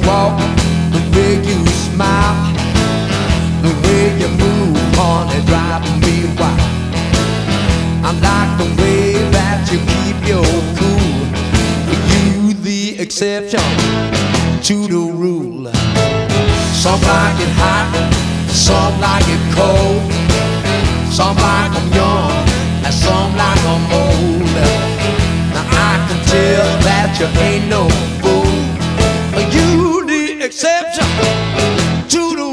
walk, the way you smile, the way you move on it driving me wild. I like the way that you keep your cool. You the exception to the rule. Some like it hot, some like it cold, some like I'm young, and some like I'm old. Now I can tell that you ain't no fool. You the exception to the